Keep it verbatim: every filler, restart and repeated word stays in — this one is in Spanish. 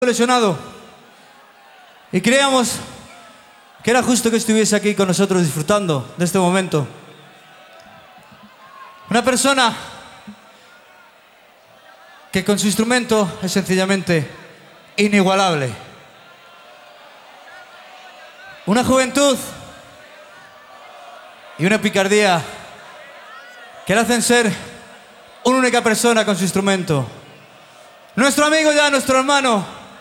lesionado y creíamos que era justo que estuviese aquí con nosotros disfrutando de este momento. Una persona que con su instrumento es sencillamente inigualable. Una juventud y una picardía que le hacen ser una única persona con su instrumento. Nuestro amigo ya, nuestro hermano